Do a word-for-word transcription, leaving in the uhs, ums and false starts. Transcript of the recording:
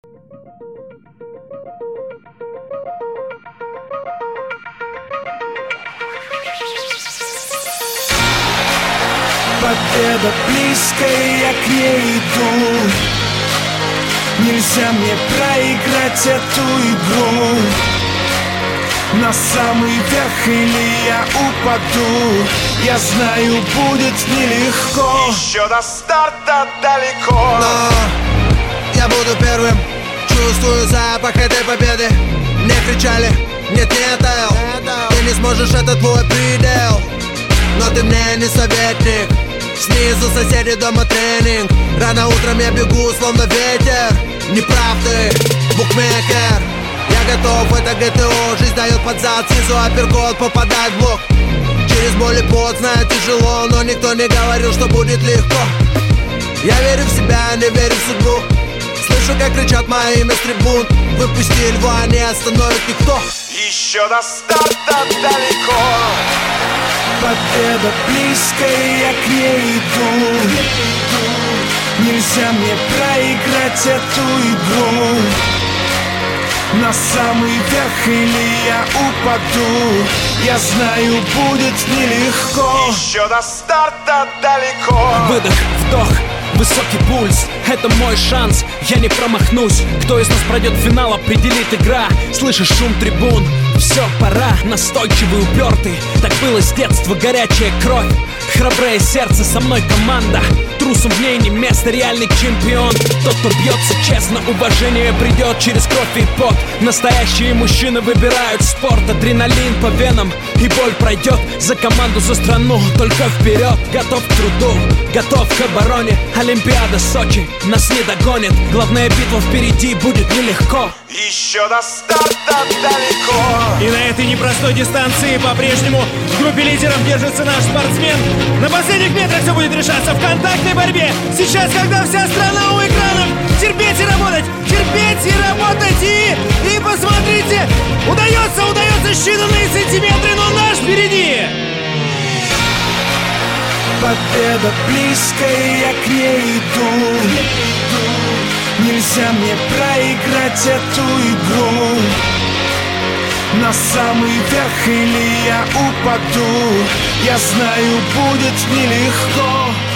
Победа близкая, я к ней иду. Нельзя мне проиграть эту игру. На самый верх или я упаду. Я знаю, будет нелегко. Еще до старта далеко. Но я буду первым. Чувствую запах этой победы. Мне кричали: нет, нет, Эл, ты не сможешь, это твой предел. Но ты мне не советник. Снизу соседи, дома тренинг. Рано утром я бегу, словно ветер. Неправды, букмекер. Я готов, это ГТО. Жизнь дает под зад, снизу апперкот, попадает в блок. Через боль и пот, знаю, тяжело, но никто не говорил, что будет легко. Я верю в себя, не верю в судьбу. Слышу, как кричат мое имя с трибун. Выпусти льва, не остановит никто. Еще до старта далеко. Победа близкая, я к ней иду. Нельзя мне проиграть эту игру. На самый верх или я упаду. Я знаю, будет нелегко. Еще до старта далеко. Выдох, вдох, высокий пульс. Это мой шанс, я не промахнусь. Кто из нас пройдет финал, определит игра. Слышишь шум трибун? Все, пора, настойчивый, упертый. Так было с детства, горячая кровь. Храброе сердце, со мной команда. Трусом в ней не место, реальный чемпион. Тот, кто бьется честно, уважение придет через кровь и пот. Настоящие мужчины выбирают спорт. Адреналин по венам, и боль пройдет. За команду, за страну, только вперед. Готов к труду, готов к обороне. Олимпиада Сочи нас не догонит. Главная битва впереди, будет нелегко. Еще до старта далеко. И на этой непростой дистанции по-прежнему в группе лидеров держится наш спортсмен. На последних метрах все будет решаться в контактной борьбе. Сейчас, когда вся страна у экранов, терпеть и работать, терпеть и работать. И, и посмотрите, удается, удается считанные сантиметры, но наш впереди. Победа близкая, я к ней иду. Нельзя мне проиграть эту игру. На самый верх или я упаду. Я знаю, будет нелегко.